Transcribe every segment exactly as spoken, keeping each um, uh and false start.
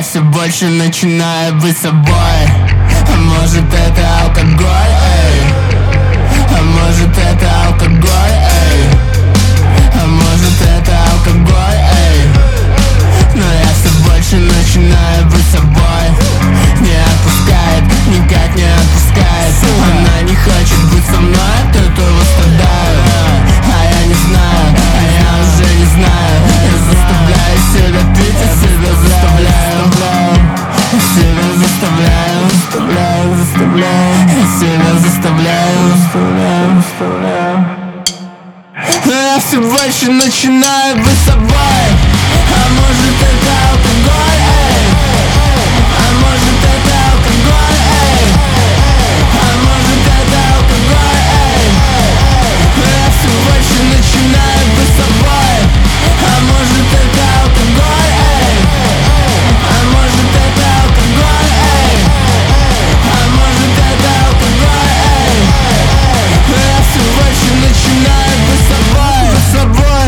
я все больше начинаю быть собой. А может это алкоголь, эй? А может это алкоголь, эй? А может это алкоголь, эй? Но я все больше начинаю быть собой. Не отпускает, никак не отпускает. Она не хочет быть со мной, от этого страдаю. А я не знаю, а я уже не знаю. Я заставляю себя пить, я себя заставляю. Я себя заставляю, заставляю, заставляю. Я себя заставляю, заставляю, заставляю. Но я все больше начинаю быть собой. А может это алкоголь, эй? А может это алкоголь, эй? А может это алкоголь, эй? Но я все больше начинаю быть собой. А может это алкоголь, эй? А может это алкоголь, эй? А может это алкоголь, эй? Но я все больше начинаю быть собой. Быть собой,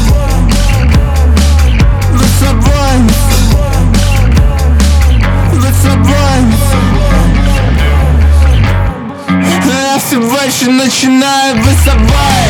быть собой, быть собой. Но я все больше начинаю быть собой.